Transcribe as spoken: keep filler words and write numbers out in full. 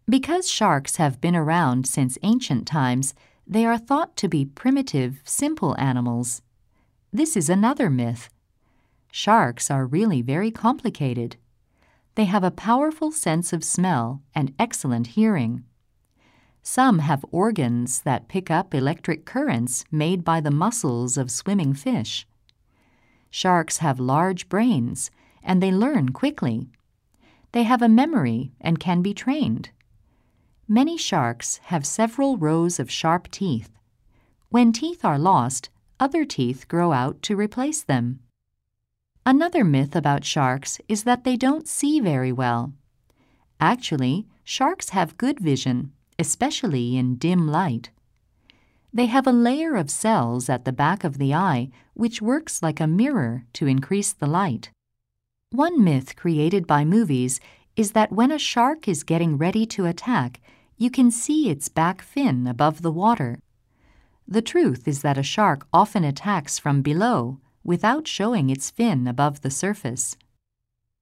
Because sharks have been around since ancient times, they are thought to be primitive, simple animals. This is another myth. Sharks are really very complicated. They have a powerful sense of smell and excellent hearing. Some have organs that pick up electric currents made by the muscles of swimming fish. Sharks have large brains, and they learn quickly. They have a memory and can be trained. Many sharks have several rows of sharp teeth. When teeth are lost, other teeth grow out to replace them. Another myth about sharks is that they don't see very well. Actually, sharks have good vision, especially in dim light. They have a layer of cells at the back of the eye which works like a mirror to increase the light. One myth created by movies is that when a shark is getting ready to attack, you can see its back fin above the water. The truth is that a shark often attacks from below without showing its fin above the surface.